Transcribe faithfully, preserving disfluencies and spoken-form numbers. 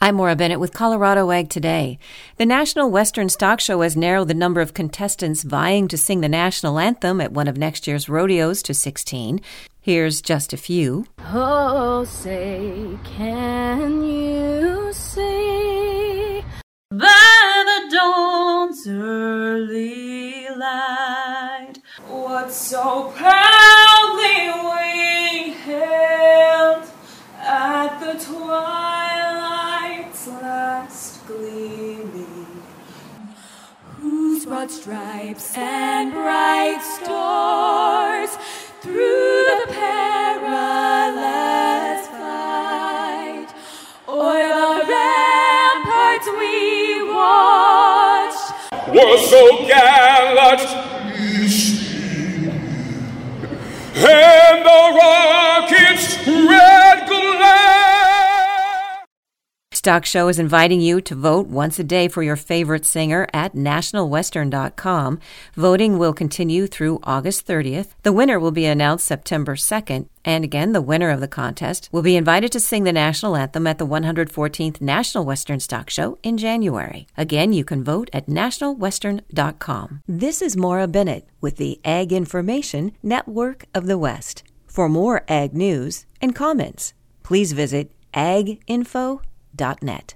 I'm Maura Bennett with Colorado Ag Today. The National Western Stock Show has narrowed the number of contestants vying to sing the national anthem at one of next year's rodeos to sixteen. Here's just a few. Oh, say, can you see by the dawn's early light what so proudly we hailed at the twilight's last gleaming, whose broad stripes and bright stars through the perilous fight o'er the ramparts we watched were so gallantly seen, and the rocket's red glare. Stock Show is inviting you to vote once a day for your favorite singer at national western dot com. Voting will continue through August thirtieth. The winner will be announced September second. And again, the winner of the contest will be invited to sing the national anthem at the one hundred fourteenth National Western Stock Show in January. Again, you can vote at national western dot com. This is Maura Bennett with the Ag Information Network of the West. For more ag news and comments, please visit ag info dot net.